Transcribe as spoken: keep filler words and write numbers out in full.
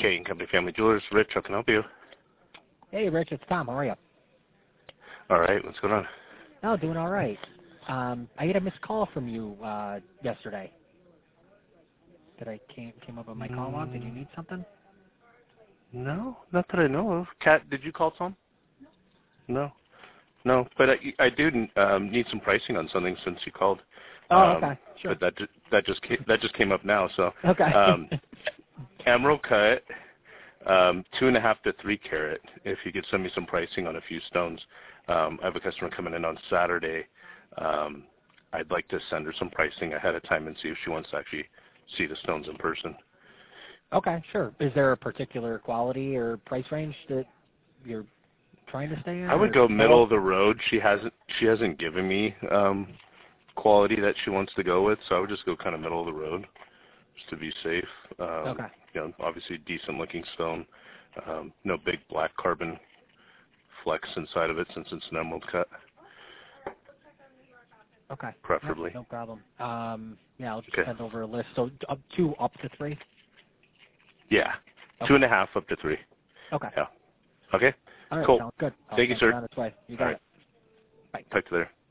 K and Company Family Jewelers. Rich, how can I help you? Hey, Rich, it's Tom. How are you? All right, what's going on? Oh, doing all right. Um, I had a missed call from you uh, yesterday. That I came came up on my call log. Did you need something? No, not that I know of. Kat, did you call Tom? No. No, but I, I do um, need some pricing on something since you called. Oh, Um, okay, sure. But that ju- that just came, that just came up now. So Okay. um, emerald cut, um, two and a half to three carat. If you could send me some pricing on a few stones, um, I have a customer coming in on Saturday. Um, I'd like to send her some pricing ahead of time and see if she wants to actually see the stones in person. Okay, sure. Is there a particular quality or price range that you're trying to stay in? I would or go middle both? of the road. She hasn't she hasn't given me um, quality that she wants to go with, so I would just go kind of middle of the road, just to be safe. Um, Okay. you know, obviously decent looking stone, um, no big black carbon flecks inside of it since it's an emerald cut, Okay. preferably. Yep, no problem. Um, yeah, I'll just Okay. send over a list. So up two up to three. Yeah, Okay. two and a half up to three. Okay. Yeah. Okay. All right. Cool. Sounds good. I'll Thank you, send sir. it on its way. You All got right. it. Bye. Talk to you later.